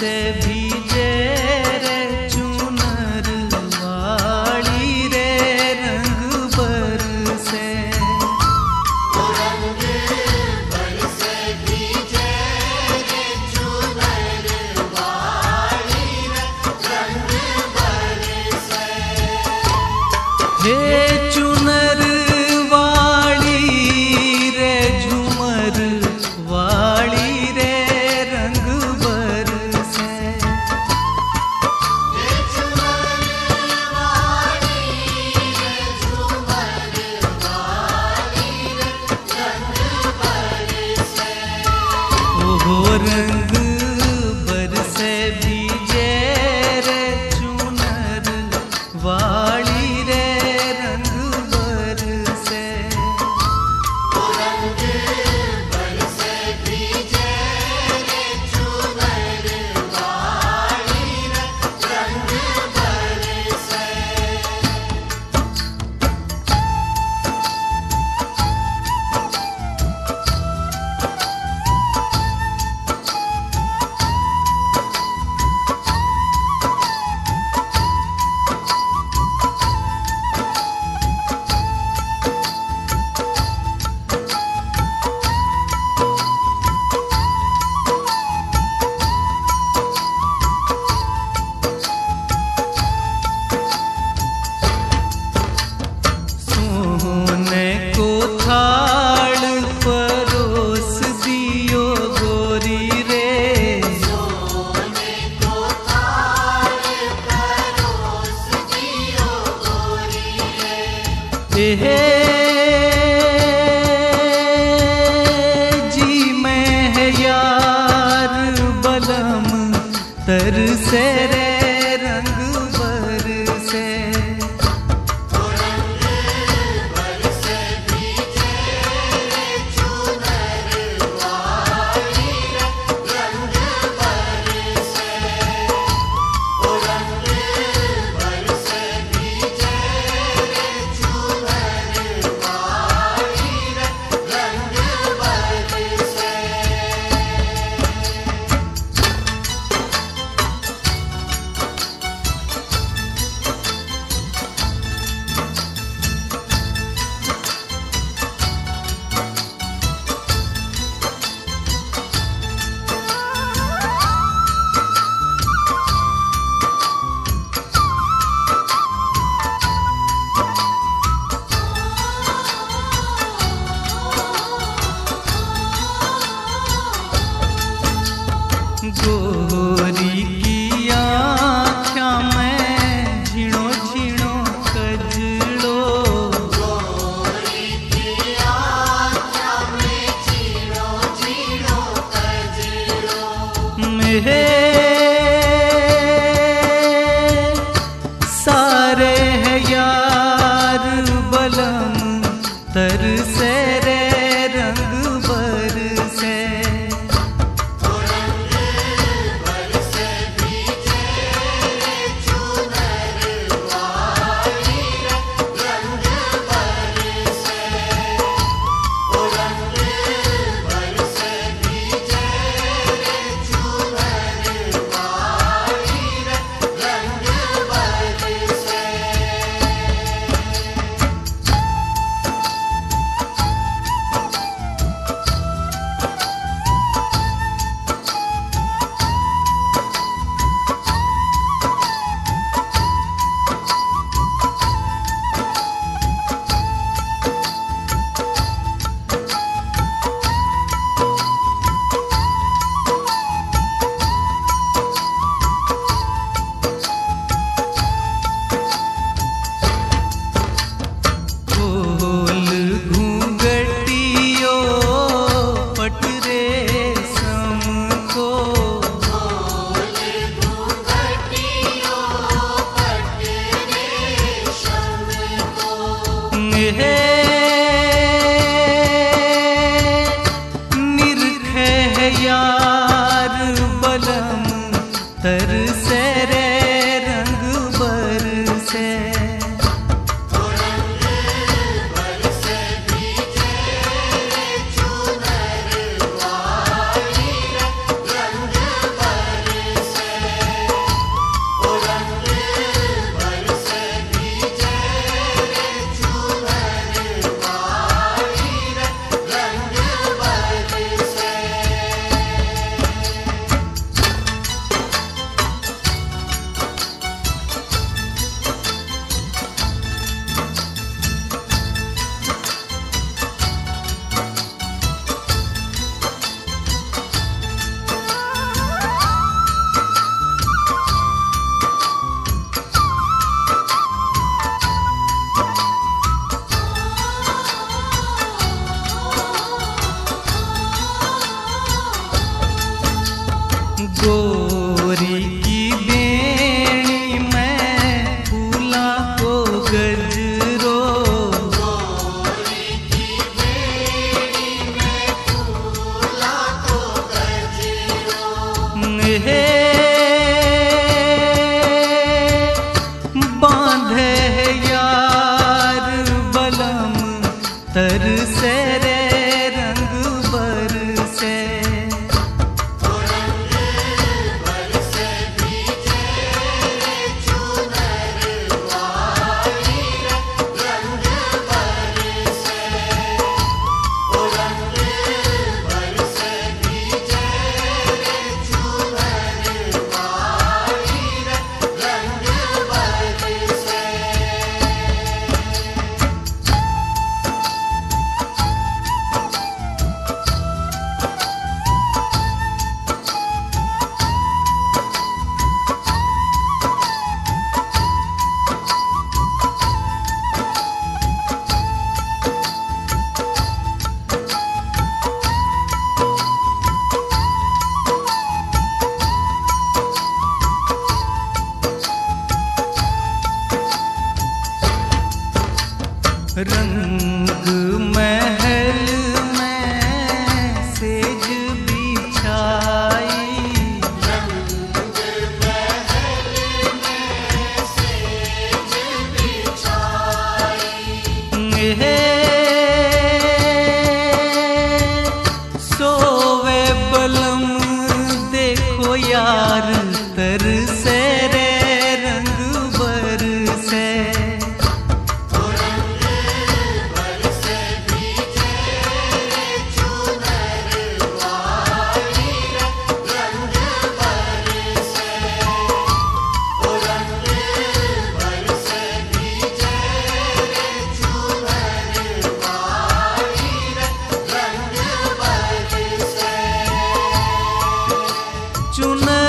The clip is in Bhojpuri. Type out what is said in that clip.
से भीजे रे चुनर वाली रे रंग बरसे। रंग बरसे भीजे रे चुनर वाली रे रंग बरसे। हे चुनर वाली रे झूमर वाली रे रंग बरसे। हे चुनर वाली रे झूमर वाली रे रंग बरसे। ओहो रंग बरसे भीजे रे चुनर वाली रे रंग बरसे। रंग बरसे भीजे रे चुनर वाली रे रंग बरसे। सोने को थाल परोस दियो गोरी रे। सोने को थाल परोस दियो गोरी रे। हे जी मैं है यार बलम तरसे रे रंग बरसे। रंग बरसे भीजे रे चुनर वाली रे रंग बरसे। रंग बरसे भीजे रे चुनर वाली रे रंग बरसे। गोरी की आँखों में झिणो झिणो कजलो। गोरी की आँखों में झीणो झीणो कजलो। मेरे सारे है यार बलम तरसे रे रंग बरसे। रंग बरसे भीजे रे चुनर वाली रे रंग बरसे। रंग बरसे भीजे रे चुनर हे बांधे यार बलम तरसे रे रंग बरसे। बरसे भीजे चुनर वाली रंग बरसे। रंग बरसे भीजे चुनर वाली रंग बरसे। रंग महल में सेज बिछाई। रंग महल में सेज बिछाई। हे सोवे बलम देखो यार तरसे रे रंग बरसे। बरसे भीजे चुनर वाली रंग बरसे। रंग बरसे भीजे चुनर वाली रंग बरसे। चुनर